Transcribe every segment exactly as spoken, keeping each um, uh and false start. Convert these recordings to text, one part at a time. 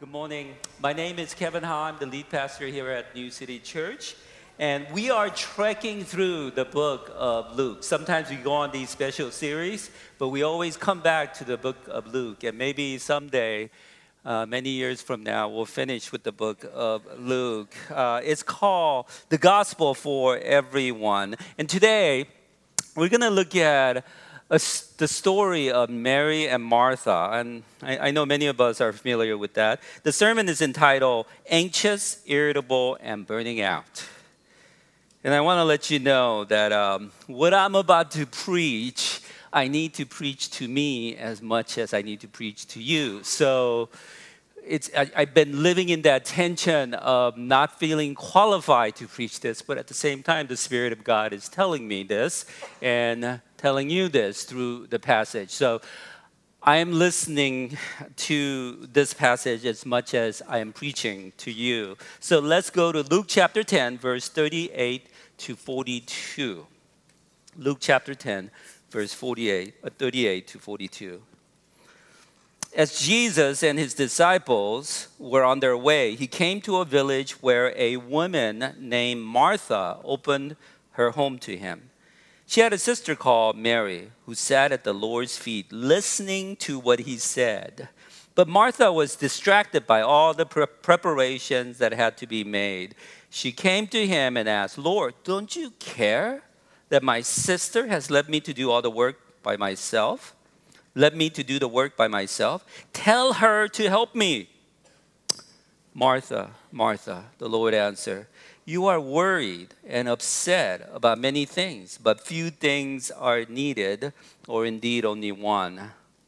Good morning. My name is Kevin Ha. I'm the lead pastor here at New City Church. And we are trekking through the book of Luke. Sometimes we go on these special series, but we always come back to the book of Luke. And maybe someday, uh, many years from now, we'll finish with the book of Luke. Uh, it's called The Gospel for Everyone. And today, we're going to look at a, the story of Mary and Martha. And I, I know many of us are familiar with that. The sermon is entitled Anxious, Irritable, and Burning Out. And I want to let you know that um, what I'm about to preach, I need to preach to me as much as I need to preach to you. So it's I, I've been living in that tension of not feeling qualified to preach this, but at the same time, the Spirit of God is telling me this and telling you this through the passage. So I am listening to this passage as much as I am preaching to you. So let's go to Luke chapter ten, verse thirty-eight to forty-two. Luke chapter ten, verse forty-eight, uh, thirty-eight to forty-two. As Jesus and his disciples were on their way, he came to a village where a woman named Martha opened her home to him. She had a sister called Mary who sat at the Lord's feet listening to what he said. But Martha was distracted by all the pre- preparations that had to be made. She came to him and asked, "Lord, don't you care that my sister has left me to do all the work by myself? Left me to do the work by myself? Tell her to help me." "Martha, Martha," the Lord answered, "you are worried and upset about many things, but few things are needed, or indeed only one.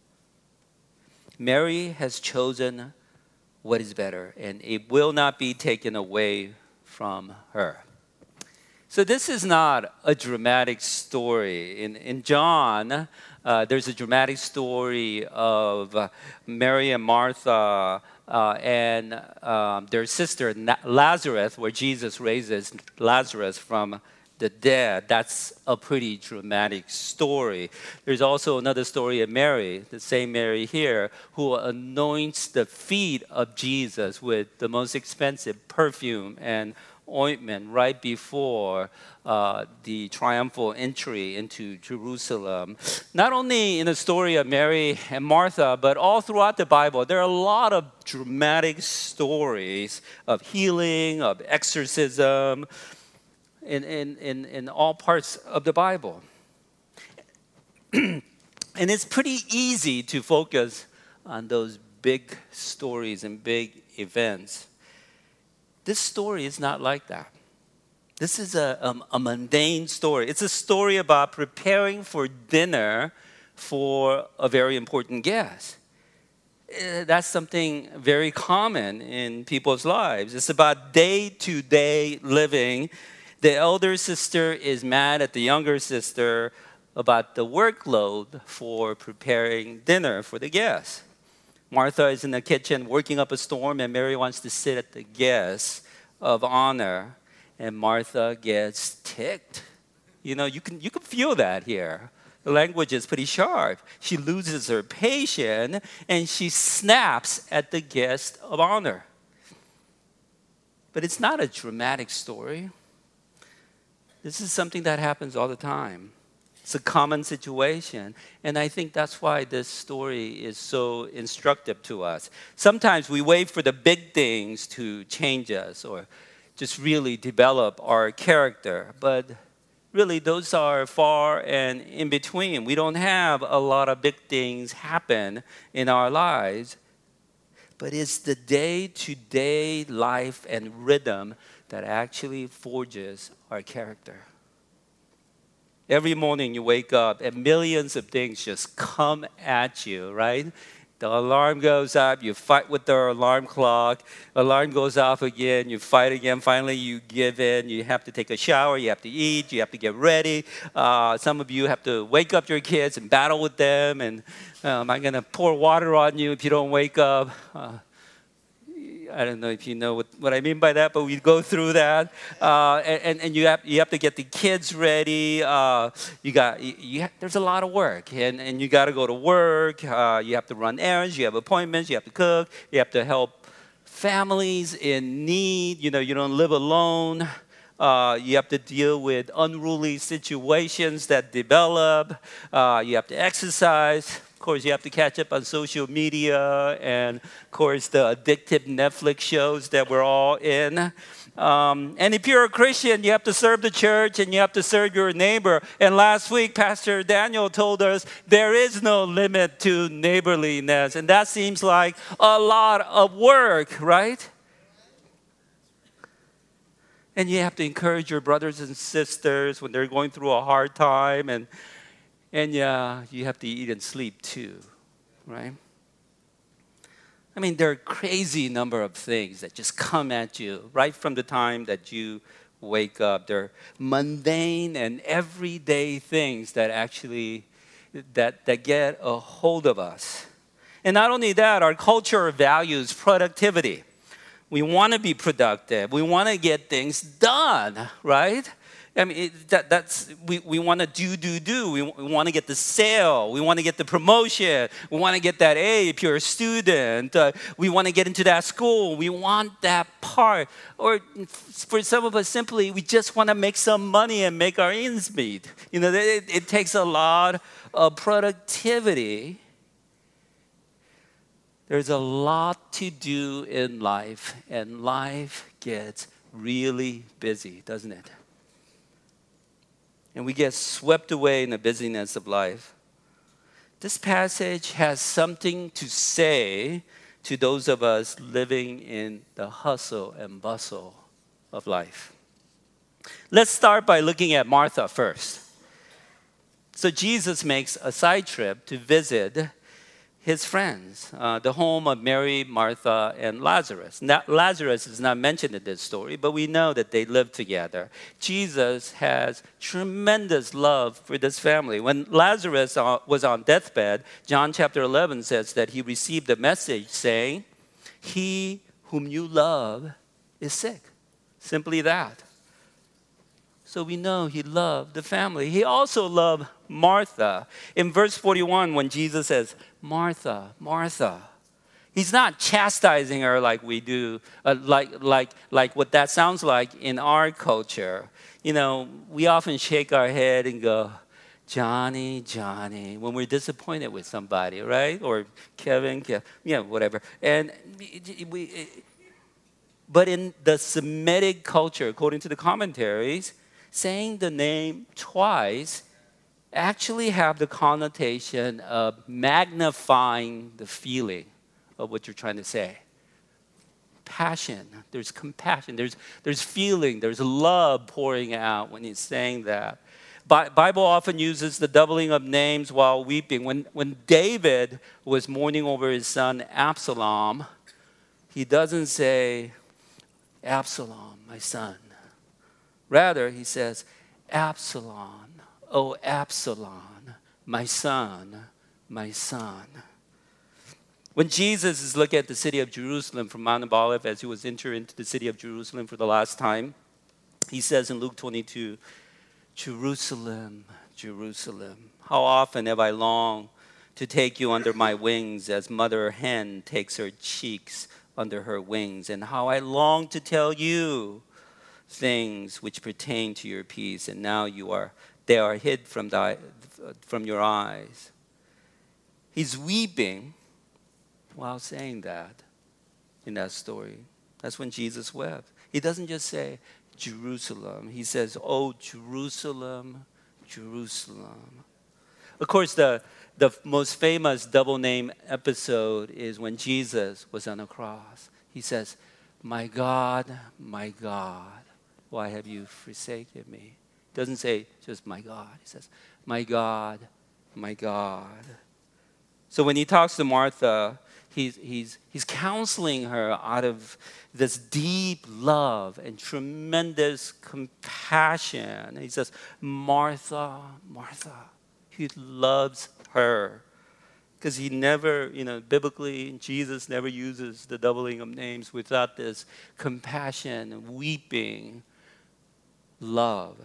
Mary has chosen what is better, and it will not be taken away from her." So this is not a dramatic story. In, in John, uh, there's a dramatic story of uh, Mary and Martha uh, and um, their sister Lazarus, where Jesus raises Lazarus from the dead. That's a pretty dramatic story. There's also another story of Mary, the same Mary here, who anoints the feet of Jesus with the most expensive perfume and ointment right before uh, the triumphal entry into Jerusalem. Not only in the story of Mary and Martha, but all throughout the Bible, there are a lot of dramatic stories of healing, of exorcism, in, in, in, in all parts of the Bible. And it's pretty easy to focus on those big stories and big events. This story is not like that. This is a, um, a mundane story. It's a story about preparing for dinner for a very important guest. Uh, That's something very common in people's lives. It's about day-to-day living. The elder sister is mad at the younger sister about the workload for preparing dinner for the guests. Martha is in the kitchen working up a storm, and Mary wants to sit at the guest of honor, and Martha gets ticked. You know, you can you can feel that here. The language is pretty sharp. She loses her patience, and she snaps at the guest of honor. But it's not a dramatic story. This is something that happens all the time. It's a common situation, and I think that's why this story is so instructive to us. Sometimes we wait for the big things to change us or just really develop our character, but really those are far and in between. We don't have a lot of big things happen in our lives, but it's the day-to-day life and rhythm that actually forges our character. Every morning you wake up and millions of things just come at you, right? The alarm goes up, you fight with the alarm clock. Alarm goes off again, you fight again. Finally, you give in. You have to take a shower, you have to eat, you have to get ready. Uh, some of you have to wake up your kids and battle with them. And um, I'm going to pour water on you if you don't wake up. Uh, I don't know if you know what, what I mean by that, but we go through that, uh, and, and you have you have to get the kids ready. Uh, you got you, you have, there's a lot of work, and, and you got to go to work. Uh, you have to run errands. You have appointments. You have to cook. You have to help families in need. You know, you don't live alone. Uh, you have to deal with unruly situations that develop. Uh, you have to exercise. Of course, you have to catch up on social media and, of course, the addictive Netflix shows that we're all in. Um, and if you're a Christian, you have to serve the church and you have to serve your neighbor. And last week, Pastor Daniel told us there is no limit to neighborliness. And that seems like a lot of work, right? And you have to encourage your brothers and sisters when they're going through a hard time. And, and yeah, you have to eat and sleep too, right? I mean, there are a crazy number of things that just come at you right from the time that you wake up. They're mundane and everyday things that actually that, that get a hold of us. And not only that, our culture values productivity. We want to be productive. We want to get things done, right? I mean, it, that, that's, we, we want to do, do, do. We, we want to get the sale. We want to get the promotion. We want to get that A if you're a student. Uh, we want to get into that school. We want that part. Or for some of us, simply, we just want to make some money and make our ends meet. You know, it, it takes a lot of productivity. There's a lot to do in life, and life gets really busy, doesn't it? And we get swept away in the busyness of life. This passage has something to say to those of us living in the hustle and bustle of life. Let's start by looking at Martha first. So Jesus makes a side trip to visit his friends, uh, the home of Mary, Martha, and Lazarus. Now, Lazarus is not mentioned in this story, but we know that they lived together. Jesus has tremendous love for this family. When Lazarus uh, was on deathbed, John chapter eleven says that he received a message saying, "He whom you love is sick." Simply that. So we know he loved the family. He also loved Martha. In verse forty-one, when Jesus says, "Martha, Martha," he's not chastising her like we do, uh, like, like, like what that sounds like in our culture. You know, we often shake our head and go, "Johnny, Johnny," when we're disappointed with somebody, right? Or Kevin, Kev, yeah, whatever. And we, but in the Semitic culture, according to the commentaries, saying the name twice actually have the connotation of magnifying the feeling of what you're trying to say. Passion, there's compassion, there's, there's feeling, there's love pouring out when he's saying that. Bi- Bible often uses the doubling of names while weeping. When, when David was mourning over his son Absalom, he doesn't say, "Absalom, my son." Rather, he says, "Absalom, oh Absalom, my son, my son." When Jesus is looking at the city of Jerusalem from Mount of Olives as he was entering into the city of Jerusalem for the last time, he says in Luke twenty-two, "Jerusalem, Jerusalem, how often have I longed to take you under my wings as mother hen takes her cheeks under her wings, and how I long to tell you things which pertain to your peace, and now you are they are hid from thy from your eyes." He's weeping while saying that in that story. That's when Jesus wept. He doesn't just say Jerusalem. He says, "Oh Jerusalem, Jerusalem." Of course, the the most famous double name episode is when Jesus was on the cross. He says, "My God, my God, why have you forsaken me?" He doesn't say just "my God." He says, "My God, my God." So when he talks to Martha, he's, he's, he's counseling her out of this deep love and tremendous compassion. He says, "Martha, Martha." He loves her. Because he never, you know, biblically, Jesus never uses the doubling of names without this compassion, weeping, love.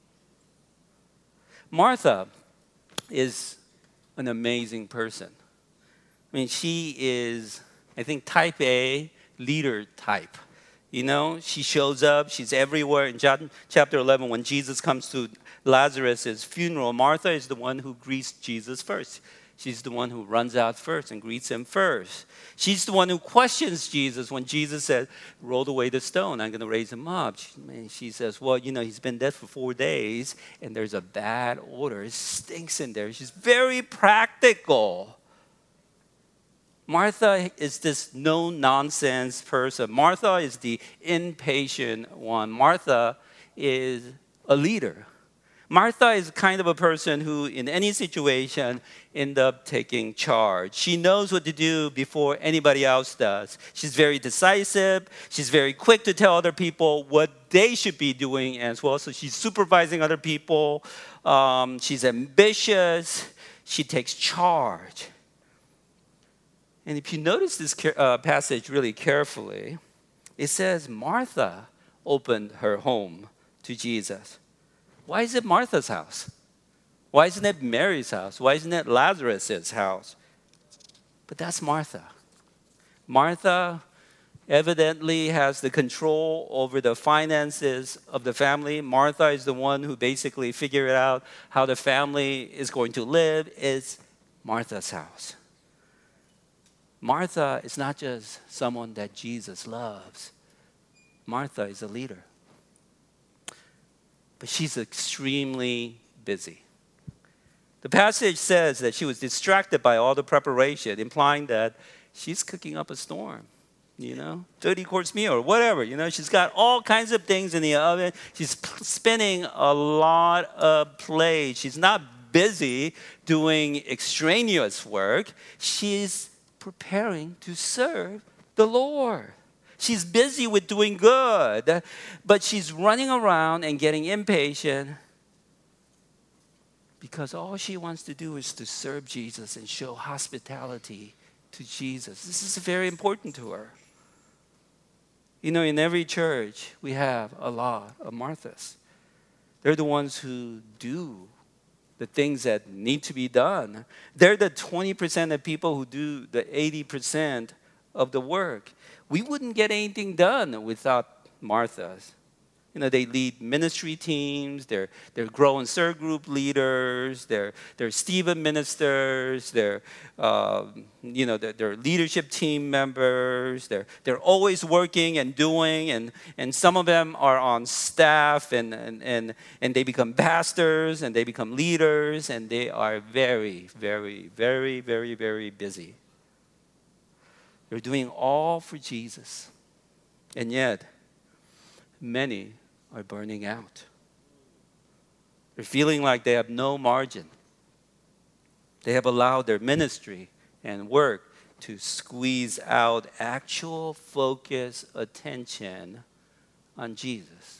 Martha is an amazing person. I mean, she is, I think, type A leader type. You know, she shows up, she's everywhere. In John chapter eleven, when Jesus comes to Lazarus' funeral, Martha is the one who greets Jesus first. She's the one who runs out first and greets him first. She's the one who questions Jesus when Jesus said, roll away the stone, I'm going to raise him up. She, she says, well, you know, he's been dead for four days and there's a bad odor. It stinks in there. She's very practical. Martha is this no-nonsense person. Martha is the impatient one. Martha is a leader. Martha is kind of a person who, in any situation, ends up taking charge. She knows what to do before anybody else does. She's very decisive. She's very quick to tell other people what they should be doing as well. So she's supervising other people. Um, she's ambitious. She takes charge. And if you notice this uh, passage really carefully, it says Martha opened her home to Jesus. Why is it Martha's house? Why isn't it Mary's house? Why isn't it Lazarus' house? But that's Martha. Martha evidently has the control over the finances of the family. Martha is the one who basically figured out how the family is going to live. It's Martha's house. Martha is not just someone that Jesus loves. Martha is a leader. But she's extremely busy. The passage says that she was distracted by all the preparation, implying that she's cooking up a storm, you know, thirty-course meal or whatever. You know, she's got all kinds of things in the oven. She's p- spinning a lot of plates. She's not busy doing extraneous work. She's preparing to serve the Lord. She's busy with doing good, but she's running around and getting impatient because all she wants to do is to serve Jesus and show hospitality to Jesus. This is very important to her. You know, in every church, we have a lot of Marthas. They're the ones who do the things that need to be done. They're the twenty percent of people who do the eighty percent of the work. We wouldn't get anything done without Marthas. You know, they lead ministry teams, they're, they're grow and serve group leaders, they're, they're Stephen ministers, they're, uh, you know, they're, they're leadership team members, they're, they're always working and doing, and, and some of them are on staff, and, and, and, and they become pastors, and they become leaders, and they are very, very, very, very, very busy. They're doing all for Jesus. And yet, many are burning out. They're feeling like they have no margin. They have allowed their ministry and work to squeeze out actual focus, attention on Jesus.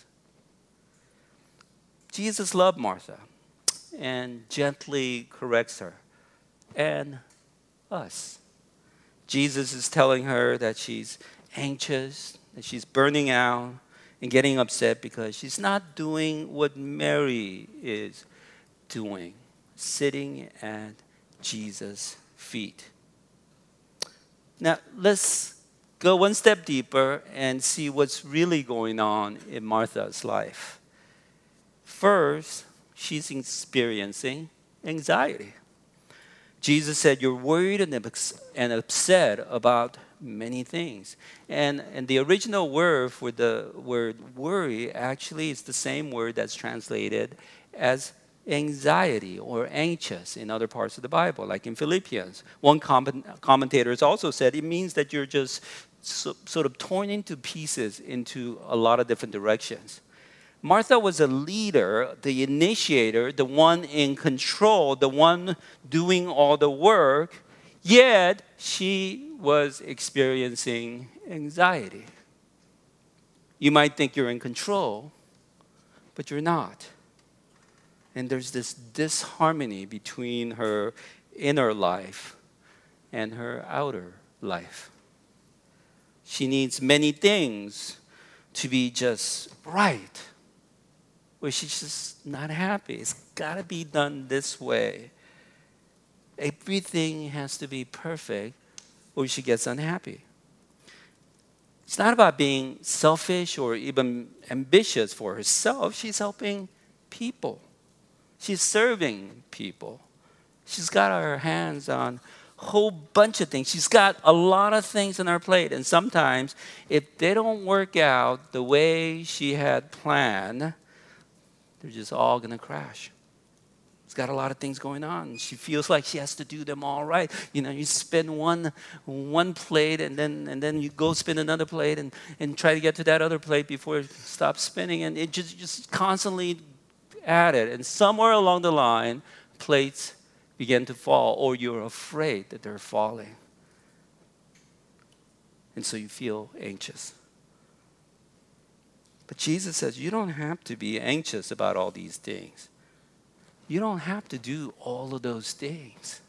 Jesus loved Martha and gently corrects her and us. Jesus is telling her that she's anxious, that she's burning out and getting upset because she's not doing what Mary is doing, sitting at Jesus' feet. Now, let's go one step deeper and see what's really going on in Martha's life. First, she's experiencing anxiety. Jesus said, you're worried and upset about many things. And, and the original word for the word worry actually is the same word that's translated as anxiety or anxious in other parts of the Bible, like in Philippians. One commentator has also said it means that you're just so, sort of torn into pieces into a lot of different directions. Martha was a leader, the initiator, the one in control, the one doing all the work, yet she was experiencing anxiety. You might think you're in control, but you're not. And there's this disharmony between her inner life and her outer life. She needs many things to be just right, where she's just not happy. It's got to be done this way. Everything has to be perfect, or she gets unhappy. It's not about being selfish or even ambitious for herself. She's helping people. She's serving people. She's got her hands on a whole bunch of things. She's got a lot of things on her plate. And sometimes, if they don't work out the way she had planned, they're just all going to crash. She's got a lot of things going on. She feels like she has to do them all right. You know, you spin one one plate and then and then you go spin another plate and, and try to get to that other plate before it stops spinning. And it just, just constantly at it. And somewhere along the line, plates begin to fall, or you're afraid that they're falling. And so you feel anxious. But Jesus says you don't have to be anxious about all these things. You don't have to do all of those things.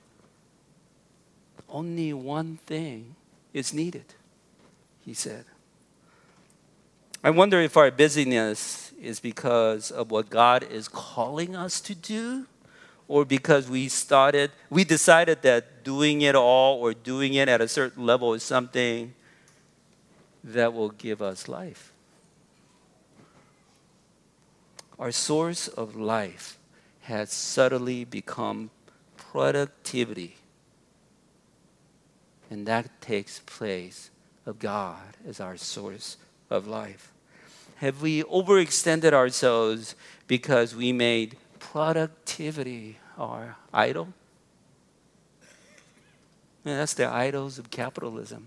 Only one thing is needed, he said. I wonder if our busyness is because of what God is calling us to do, or because we started, we decided that doing it all or doing it at a certain level is something that will give us life. Our source of life has subtly become productivity. And that takes place of God as our source of life. Have we overextended ourselves because we made productivity our idol? And that's the idols of capitalism.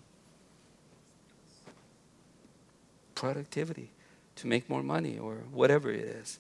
Productivity, to make more money or whatever it is.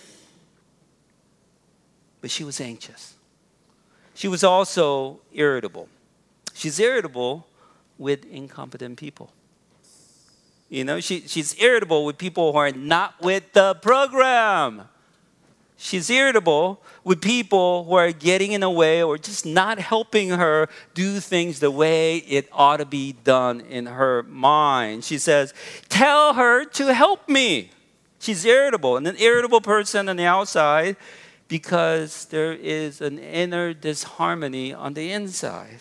But she was anxious. She was also irritable. She's irritable with incompetent people. You know, she, she's irritable with people who are not with the program. She's irritable with people who are getting in the way or just not helping her do things the way it ought to be done in her mind. She says, tell her to help me. She's irritable. And an irritable person on the outside because there is an inner disharmony on the inside.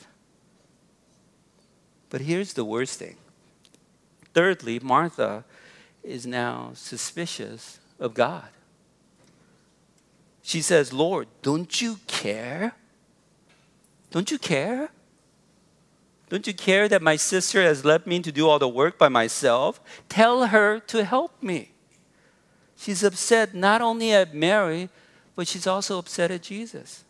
But here's the worst thing. Thirdly, Martha is now suspicious of God. She says, Lord, don't you care? Don't you care? Don't you care that my sister has left me to do all the work by myself? Tell her to help me. She's upset not only at Mary, but she's also upset at Jesus.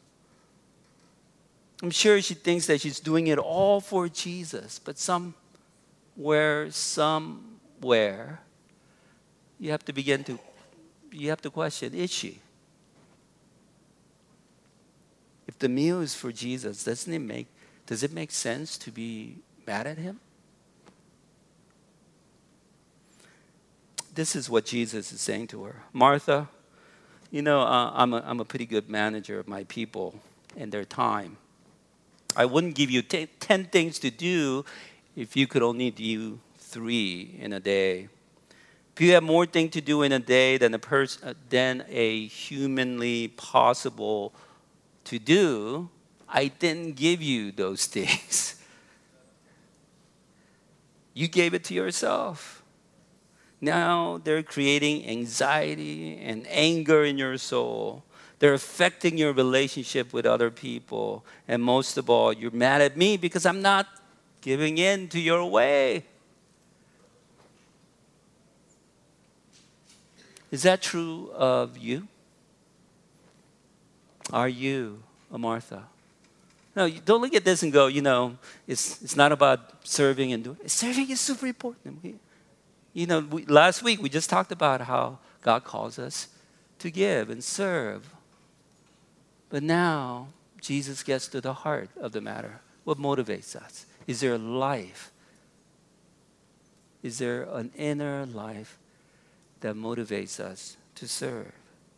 I'm sure she thinks that she's doing it all for Jesus, but somewhere, somewhere, you have to begin to, you have to question, is she? If the meal is for Jesus, doesn't it make, does it make sense to be mad at him? This is what Jesus is saying to her. Martha, you know, uh, I'm, a, I'm a pretty good manager of my people and their time. I wouldn't give you t- ten things to do if you could only do three in a day. If you have more things to do in a day than a pers- uh, than a humanly possible to do, I didn't give you those things. You gave it to yourself. Now they're creating anxiety and anger in your soul. They're affecting your relationship with other people. And most of all, you're mad at me because I'm not giving in to your way. Is that true of you? Are you a Martha? No, you don't look at this and go, you know, it's it's not about serving and doing. Serving is super important. We, you know, we, last week we just talked about how God calls us to give and serve. But now Jesus gets to the heart of the matter. What motivates us? Is there a life? Is there an inner life that motivates us to serve?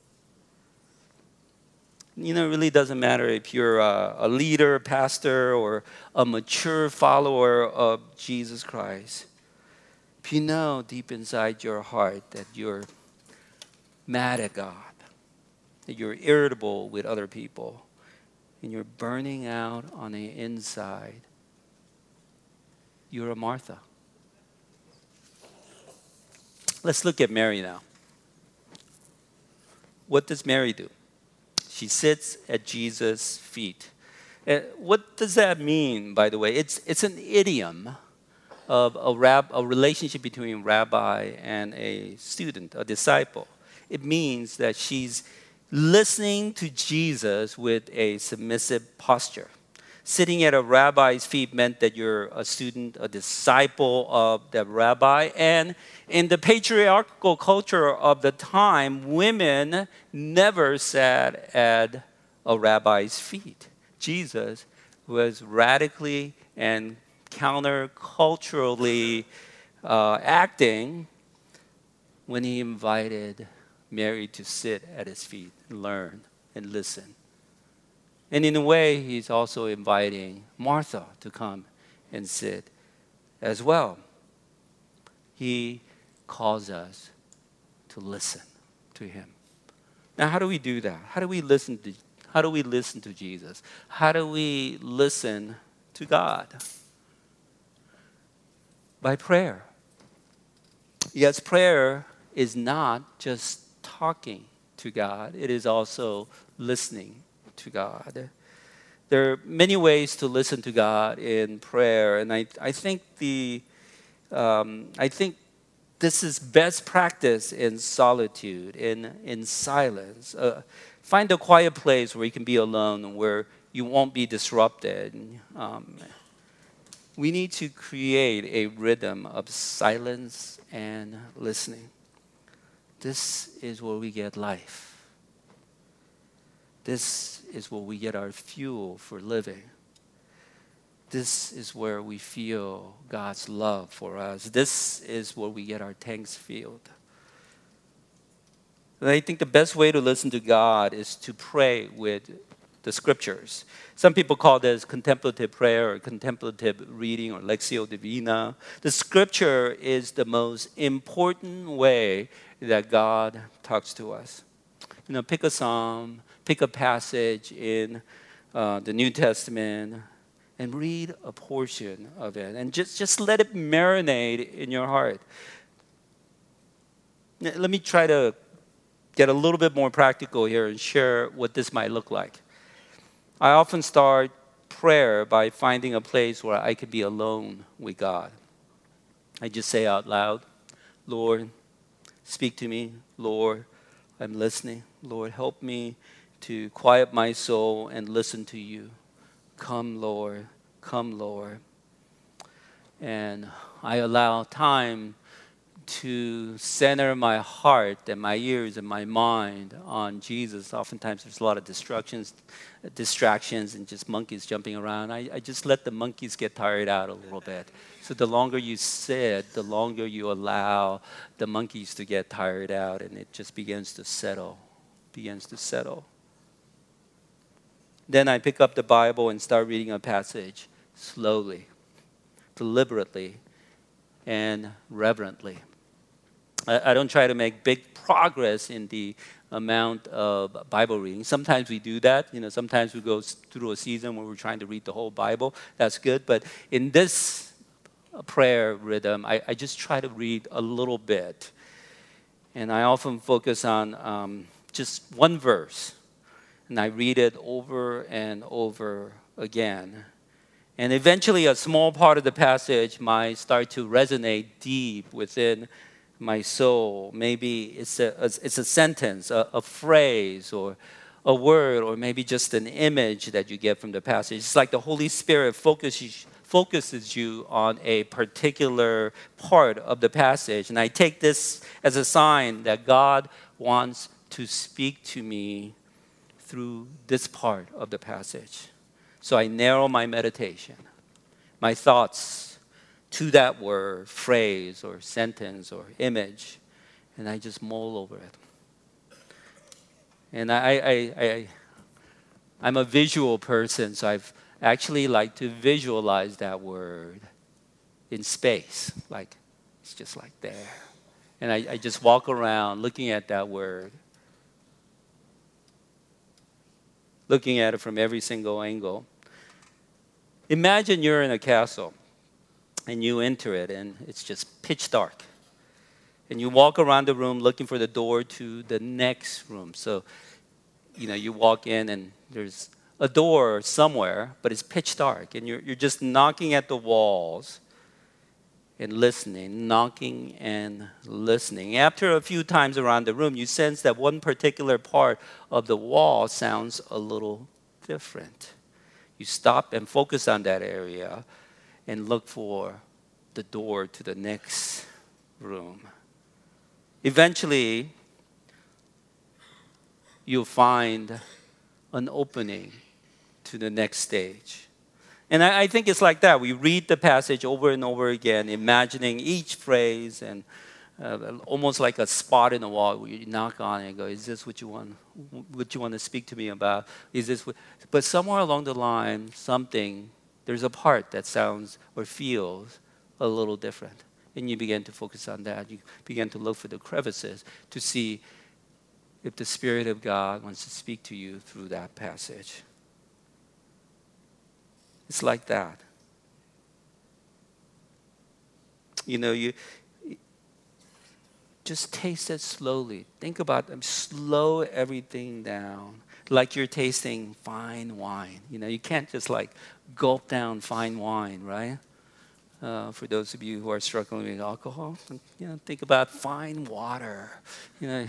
You know, it really doesn't matter if you're a, a leader, pastor, or a mature follower of Jesus Christ. If you know deep inside your heart that you're mad at God, that you're irritable with other people, and you're burning out on the inside, you're a Martha. Let's look at Mary now. What does Mary do? She sits at Jesus' feet. And what does that mean, by the way? It's, it's an idiom of a, rab, a relationship between a rabbi and a student, a disciple. It means that she's listening to Jesus with a submissive posture. Sitting at a rabbi's feet meant that you're a student, a disciple of the rabbi. And in the patriarchal culture of the time, women never sat at a rabbi's feet. Jesus was radically and counterculturally uh, acting when he invited Mary to sit at his feet and learn and listen. And in a way, he's also inviting Martha to come and sit as well. He calls us to listen to him. Now, how do we do that? How do we listen to How do we listen to Jesus? How do we listen to God? By prayer. Yes, prayer is not just talking to God. It is also listening to God. There are many ways to listen to God in prayer, and I, I think the um, I think this is best practice in solitude, in in silence. Uh, find a quiet place where you can be alone, where you won't be disrupted. Um, we need to create a rhythm of silence and listening. This is where we get life. This is where we get our fuel for living. This is where we feel God's love for us. This is where we get our tanks filled. And I think the best way to listen to God is to pray with the scriptures. Some people call this contemplative prayer or contemplative reading or Lectio Divina. The scripture is the most important way that God talks to us. You know, pick a psalm, pick a passage in uh, the New Testament, and read a portion of it. And just, just let it marinate in your heart. Let me try to get a little bit more practical here and share what this might look like. I often start prayer by finding a place where I could be alone with God. I just say out loud, Lord, speak to me. Lord, I'm listening. Lord, help me to quiet my soul and listen to you. Come, Lord. Come, Lord. And I allow time to center my heart and my ears and my mind on Jesus. Oftentimes there's a lot of distractions, distractions and just monkeys jumping around. I, I just let the monkeys get tired out a little bit. So the longer you sit, the longer you allow the monkeys to get tired out, and it just begins to settle, begins to settle. Then I pick up the Bible and start reading a passage slowly, deliberately, and reverently. I, I don't try to make big progress in the amount of Bible reading. Sometimes we do that. You know, sometimes we go through a season where we're trying to read the whole Bible. That's good. But in this prayer rhythm, I, I just try to read a little bit. And I often focus on um, just one verse. And I read it over and over again. And eventually a small part of the passage might start to resonate deep within my soul. Maybe it's a, it's a sentence, a, a phrase, or a word, or maybe just an image that you get from the passage. It's like the Holy Spirit focuses, focuses you on a particular part of the passage. And I take this as a sign that God wants to speak to me through this part of the passage. So I narrow my meditation, my thoughts to that word, phrase, or sentence, or image, and I just mull over it. And I, I, I, I'm a visual person, so I've actually like to visualize that word in space, like it's just like there. And I, I just walk around looking at that word, looking at it from every single angle. Imagine you're in a castle and you enter it and it's just pitch dark. And you walk around the room looking for the door to the next room. So, you know, you walk in and there's a door somewhere, but it's pitch dark. And you're, you're just knocking at the walls and listening, knocking and listening. After a few times around the room, you sense that one particular part of the wall sounds a little different. You stop and focus on that area and look for the door to the next room. Eventually, you'll find an opening to the next stage. And I, I think it's like that. We read the passage over and over again, imagining each phrase, and uh, almost like a spot in the wall where you knock on it and go, is this what you want, what you want to speak to me about? Is this what? But somewhere along the line, something, there's a part that sounds or feels a little different. And you begin to focus on that. You begin to look for the crevices to see if the Spirit of God wants to speak to you through that passage. It's like that. You know, you just taste it slowly. Think about them. Slow everything down. Like you're tasting fine wine. You know, you can't just like gulp down fine wine, right? Uh, for those of you who are struggling with alcohol, you know, think about fine water. You know,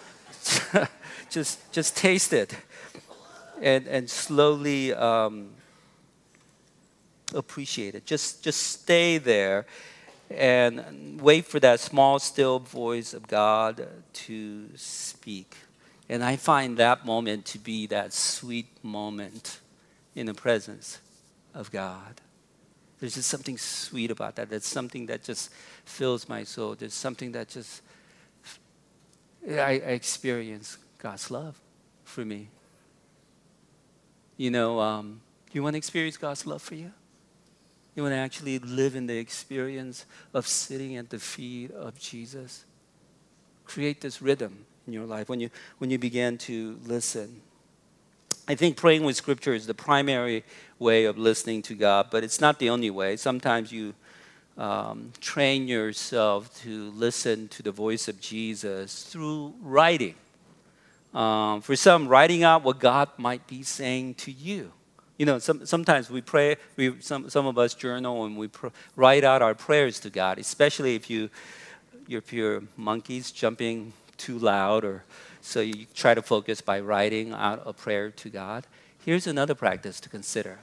just just taste it, and and slowly um, appreciate it. Just just stay there, and wait for that small, still voice of God to speak. And I find that moment to be that sweet moment in the presence of God. There's just something sweet about that. There's something that just fills my soul. There's something that just, I, I experience God's love for me. You know, um, you want to experience God's love for you? You want to actually live in the experience of sitting at the feet of Jesus? Create this rhythm in your life when you, when you begin to listen. I think praying with Scripture is the primary way of listening to God, but it's not the only way. Sometimes you um, train yourself to listen to the voice of Jesus through writing. Um, for some, writing out what God might be saying to you. You know, some, sometimes we pray, we, some, some of us journal and we pr- write out our prayers to God, especially if, you, if you're monkeys jumping too loud, or so you try to focus by writing out a prayer to God. Here's another practice to consider.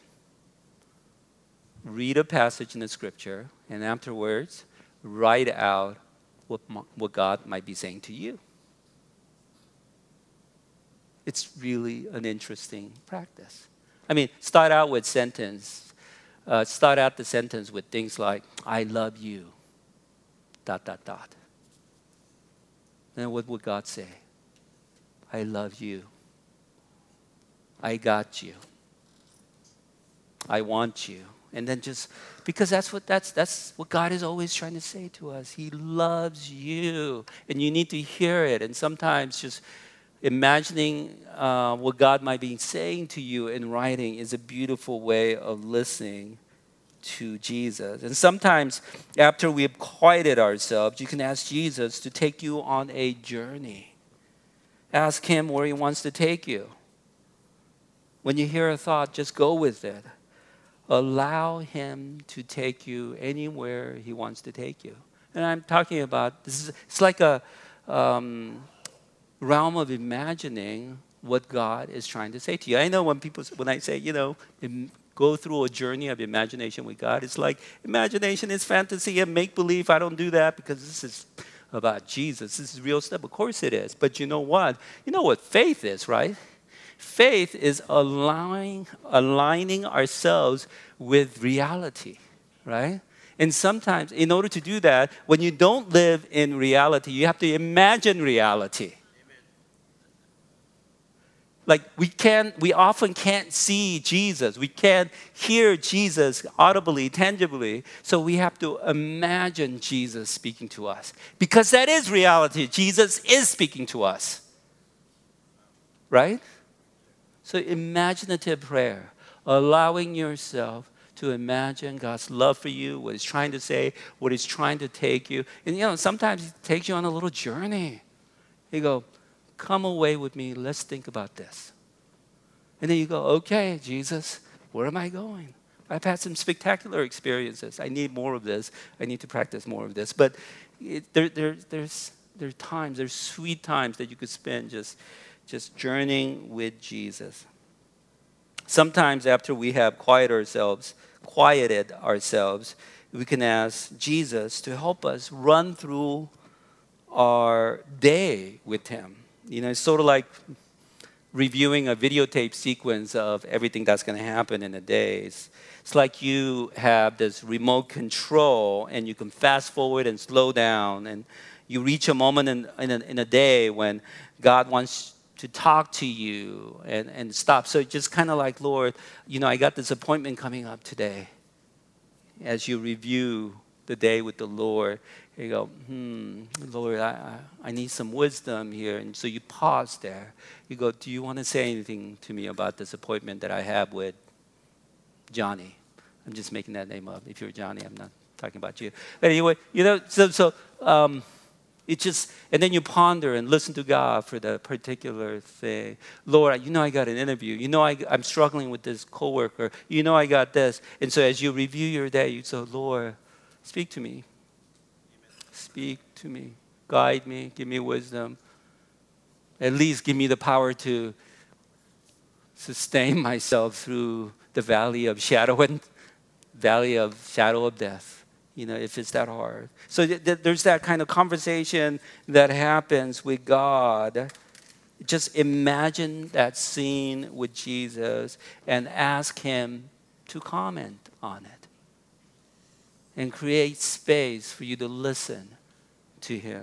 Read a passage in the Scripture, and afterwards, write out what, what God might be saying to you. It's really an interesting practice. I mean, start out with sentence. Uh, start out the sentence with things like, I love you, dot, dot, dot. Then what would God say? I love you. I got you. I want you. And then just, because that's what that's that's what God is always trying to say to us. He loves you. And you need to hear it. And sometimes just imagining uh, what God might be saying to you in writing is a beautiful way of listening to Jesus. And sometimes after we've quieted ourselves, you can ask Jesus to take you on a journey. Ask Him where He wants to take you. When you hear a thought, just go with it. Allow Him to take you anywhere He wants to take you. And I'm talking about, this is, it's like a um, realm of imagining what God is trying to say to you. I know when people, when I say, you know, go through a journey of imagination with God, it's like imagination is fantasy and make-believe. I don't do that because this is about Jesus. This is real stuff. Of course it is. But you know what? You know what faith is, right? Faith is allowing, aligning ourselves with reality, right? And sometimes, in order to do that, when you don't live in reality, you have to imagine reality. Like we can't, we often can't see Jesus. We can't hear Jesus audibly, tangibly. So we have to imagine Jesus speaking to us. Because that is reality. Jesus is speaking to us. Right? So imaginative prayer, allowing yourself to imagine God's love for you, what He's trying to say, what He's trying to take you. And you know, sometimes He takes you on a little journey. He go, come away with me, let's think about this. And then you go, okay, Jesus, where am I going? I've had some spectacular experiences. I need more of this. I need to practice more of this. But it, there, there, there's, there are times, there's sweet times that you could spend just, just journeying with Jesus. Sometimes after we have quieted ourselves, quieted ourselves, we can ask Jesus to help us run through our day with Him. You know, it's sort of like reviewing a videotape sequence of everything that's going to happen in a day. It's, it's like you have this remote control and you can fast forward and slow down, and you reach a moment in, in, a, in a day when God wants to talk to you and, and stop. So just kind of like, Lord, you know, I got this appointment coming up today. As you review the day with the Lord, you go, hmm, Lord, I, I need some wisdom here. And so you pause there. You go, do you want to say anything to me about this appointment that I have with Johnny? I'm just making that name up. If you're Johnny, I'm not talking about you. But anyway, you know, so, so um, it just, and then you ponder and listen to God for the particular thing. Lord, you know I got an interview. You know I, I'm struggling with this coworker. You know I got this. And so as you review your day, you say, Lord, speak to me. Speak to me. Guide me. Give me wisdom. At least give me the power to sustain myself through the valley of shadow and valley of shadow of death. You know, if it's that hard. So th- th- there's that kind of conversation that happens with God. Just imagine that scene with Jesus and ask Him to comment on it. And create space for you to listen to Him.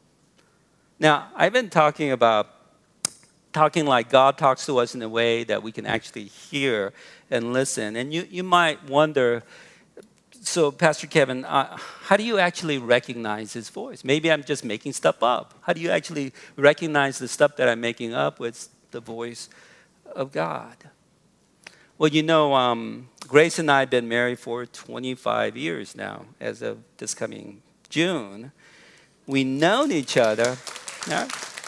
Now, I've been talking about talking like God talks to us in a way that we can actually hear and listen. And you, you might wonder, so Pastor Kevin, uh, how do you actually recognize His voice? Maybe I'm just making stuff up. How do you actually recognize the stuff that I'm making up with the voice of God? Well, you know, um, Grace and I have been married for twenty-five years now, as of this coming June. We've known each other. Yeah?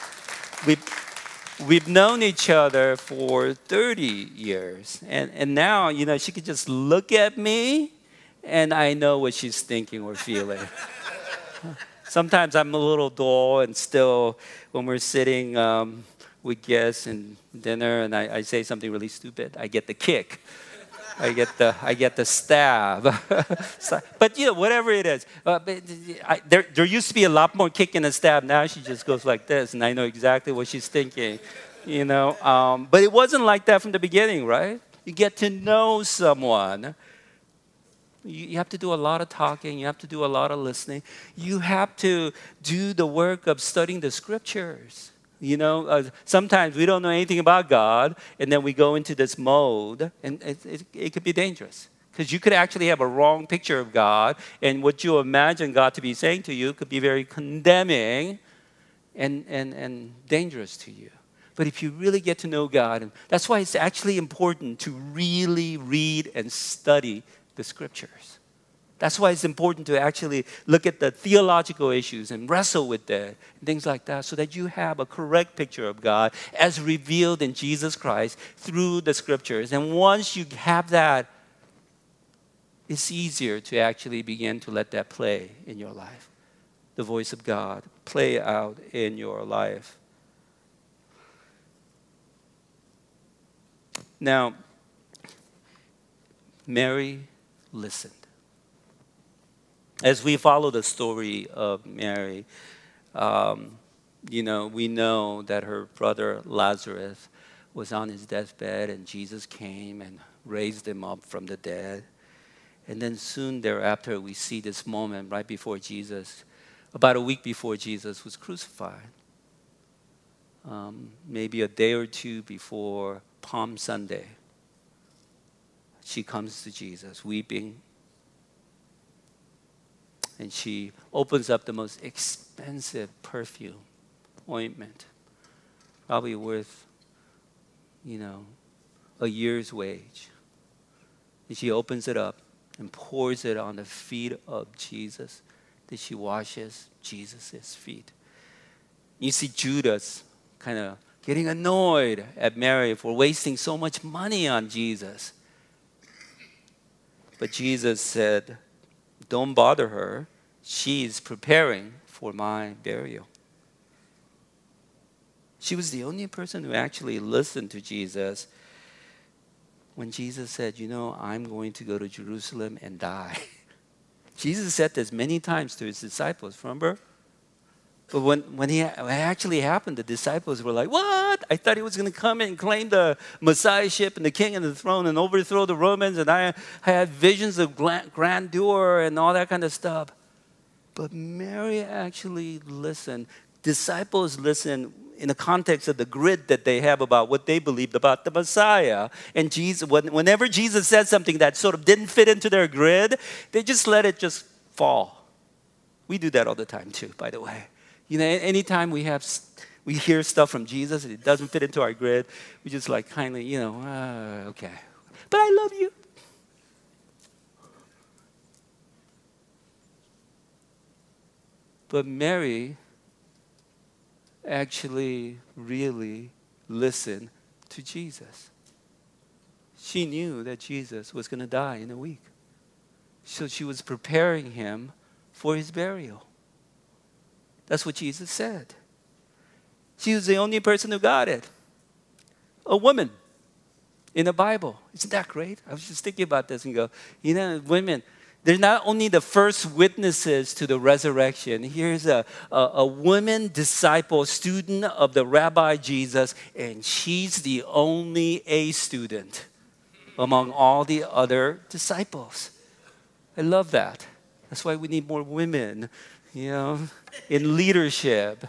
We've, we've known each other for thirty years. And, and now, you know, she could just look at me, and I know what she's thinking or feeling. Sometimes I'm a little dull, and still, when we're sitting um, with guests and dinner, and I, I say something really stupid, I get the kick. I get the I get the stab. So, but you know, whatever it is, uh, but I, there there used to be a lot more kick and a stab. Now she just goes like this, and I know exactly what she's thinking. You know, um, but it wasn't like that from the beginning, right? You get to know someone. You, you have to do a lot of talking. You have to do a lot of listening. You have to do the work of studying the scriptures. You know, uh, sometimes we don't know anything about God, and then we go into this mode, and it, it, it could be dangerous. Because you could actually have a wrong picture of God, and what you imagine God to be saying to you could be very condemning and, and, and dangerous to you. But if you really get to know God, and that's why it's actually important to really read and study the scriptures. That's why it's important to actually look at the theological issues and wrestle with that, and things like that, so that you have a correct picture of God as revealed in Jesus Christ through the scriptures. And once you have that, it's easier to actually begin to let that play in your life. The voice of God play out in your life. Now, Mary listened. As we follow the story of Mary, um, you know, we know that her brother Lazarus was on his deathbed, and Jesus came and raised him up from the dead. And then soon thereafter, we see this moment right before Jesus, about a week before Jesus was crucified. Um, maybe a day or two before Palm Sunday, she comes to Jesus weeping. And she opens up the most expensive perfume, ointment, probably worth, you know, a year's wage. And she opens it up, and pours it on the feet of Jesus. That she washes Jesus' feet. You see Judas kind of getting annoyed at Mary for wasting so much money on Jesus. But Jesus said, don't bother her. She's preparing for my burial. She was the only person who actually listened to Jesus when Jesus said, you know, I'm going to go to Jerusalem and die. Jesus said this many times to his disciples, remember? But when, when, he, when it actually happened, the disciples were like, what? I thought he was going to come and claim the Messiahship and the king and the throne and overthrow the Romans. And I, I had visions of grandeur and all that kind of stuff. But Mary actually listened. Disciples listen in the context of the grid that they have about what they believed about the Messiah. And Jesus, when, whenever Jesus said something that sort of didn't fit into their grid, they just let it just fall. We do that all the time too, by the way. You know, anytime we have, we hear stuff from Jesus and it doesn't fit into our grid, we just like kindly, you know, uh, okay. But I love you. But Mary actually really listened to Jesus. She knew that Jesus was going to die in a week. So she was preparing him for his burial. That's what Jesus said. She was the only person who got it. A woman in the Bible. Isn't that great? I was just thinking about this and go, you know, women, they're not only the first witnesses to the resurrection. Here's a, a, a woman disciple, student of the Rabbi Jesus, and she's the only A student among all the other disciples. I love that. That's why we need more women, you know, in leadership.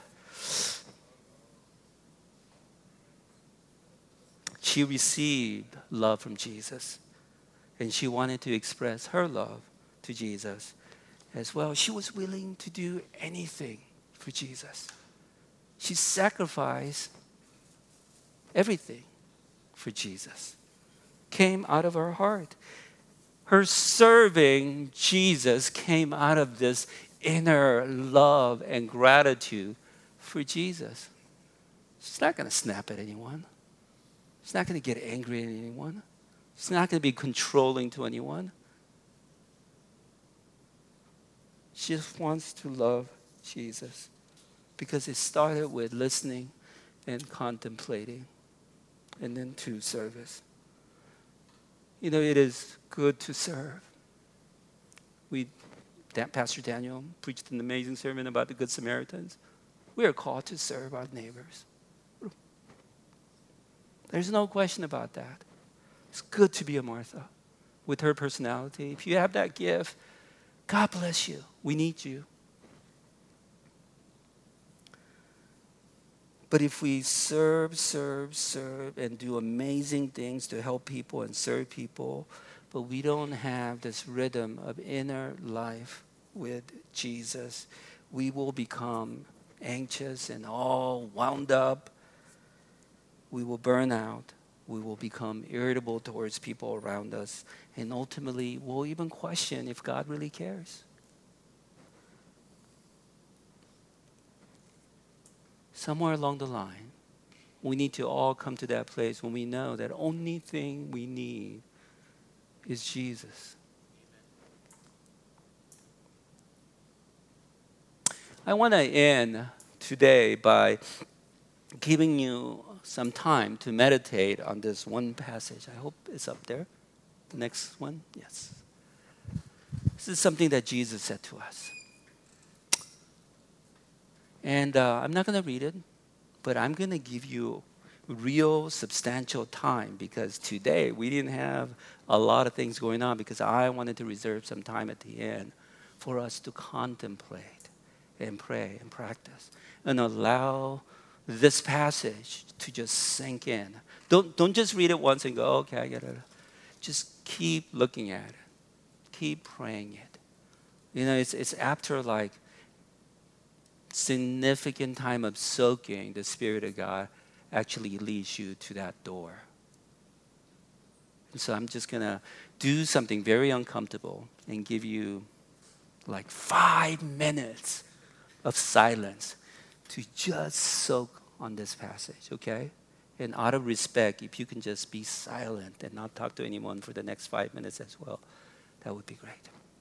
She received love from Jesus, and she wanted to express her love to Jesus as well. She was willing to do anything for Jesus. She sacrificed everything for Jesus. Came out of her heart. Her serving Jesus came out of this inner love and gratitude for Jesus. She's not going to snap at anyone. She's not going to get angry at anyone. She's not going to be controlling to anyone. She just wants to love Jesus because it started with listening and contemplating and then to service. You know, it is good to serve. We, Pastor Daniel preached an amazing sermon about the Good Samaritans. We are called to serve our neighbors. There's no question about that. It's good to be a Martha with her personality. If you have that gift, God bless you. We need you. But if we serve, serve, serve, and do amazing things to help people and serve people, but we don't have this rhythm of inner life with Jesus, we will become anxious and all wound up. We will burn out. We will become irritable towards people around us. And ultimately, we'll even question if God really cares. Somewhere along the line, we need to all come to that place when we know that only thing we need is Jesus. I want to end today by giving you some time to meditate on this one passage. I hope it's up there. The next one? Yes. This is something that Jesus said to us. And uh, I'm not going to read it, but I'm going to give you real substantial time because today we didn't have a lot of things going on because I wanted to reserve some time at the end for us to contemplate and pray and practice and allow this passage to just sink in. Don't, don't just read it once and go, okay, I get it. Just keep looking at it. Keep praying it. You know, it's, it's after like significant time of soaking, the Spirit of God actually leads you to that door. So I'm just going to do something very uncomfortable and give you like five minutes of silence to just soak on this passage, okay? And out of respect, if you can just be silent and not talk to anyone for the next five minutes as well, that would be great.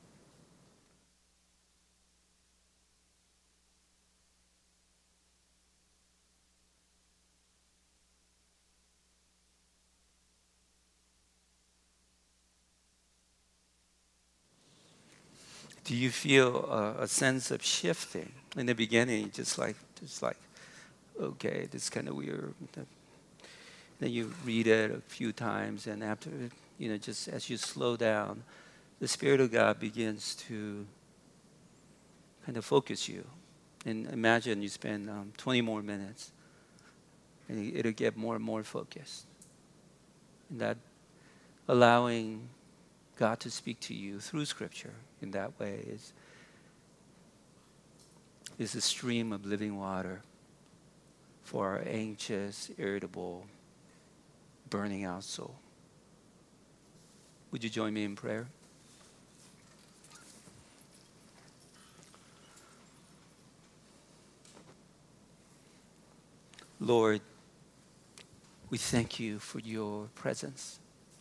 Do you feel a, a sense of shifting in the beginning? Just like, just like, okay, this is kind of weird. Then you read it a few times, and after, you know, just as you slow down, the Spirit of God begins to kind of focus you. And imagine you spend um, twenty more minutes, and it'll get more and more focused. And that allowing God to speak to you through Scripture in that way is, is a stream of living water for our anxious, irritable, burning out soul. Would you join me in prayer? Lord, we thank you for your presence.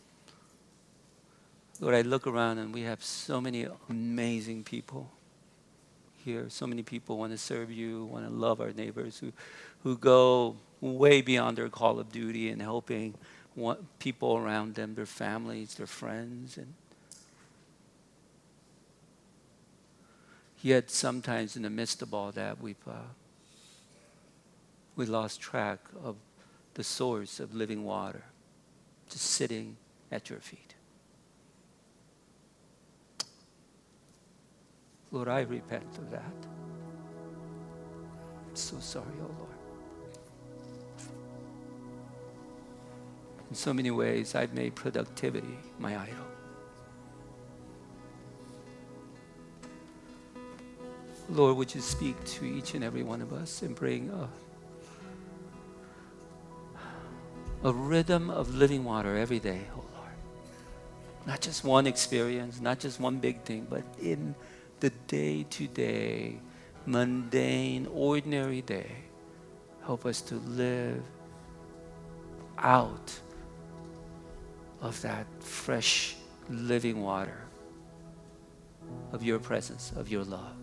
Lord, I look around and we have so many amazing people here. So many people want to serve you, want to love our neighbors, who, who go way beyond their call of duty in helping one, people around them, their families, their friends. And yet sometimes in the midst of all that, we've uh, we lost track of the source of living water, just sitting at your feet. Lord, I repent of that. I'm so sorry, oh Lord. In so many ways, I've made productivity my idol. Lord, would you speak to each and every one of us and bring a, a rhythm of living water every day, oh Lord. Not just one experience, not just one big thing, but in the day-to-day, mundane, ordinary day. Help us to live out of that fresh living water of your presence, of your love.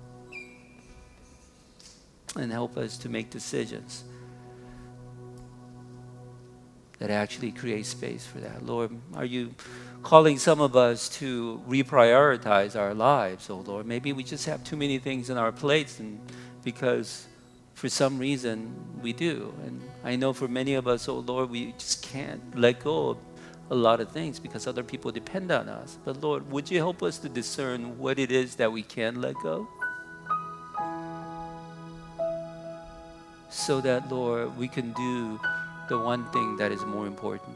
And help us to make decisions that actually create space for that. Lord, are you calling some of us to reprioritize our lives, oh Lord? Maybe we just have too many things in our plates, and because for some reason we do. And I know for many of us, oh Lord, we just can't let go of a lot of things because other people depend on us. But Lord, would you help us to discern what it is that we can let go? So that, Lord, we can do the one thing that is more important.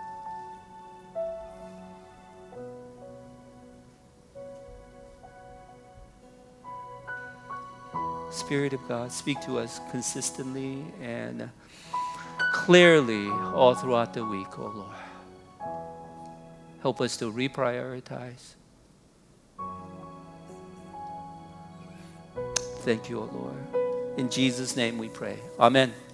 Spirit of God, speak to us consistently and clearly all throughout the week, oh Lord. Help us to reprioritize. Thank you, oh Lord. In Jesus' name we pray. Amen.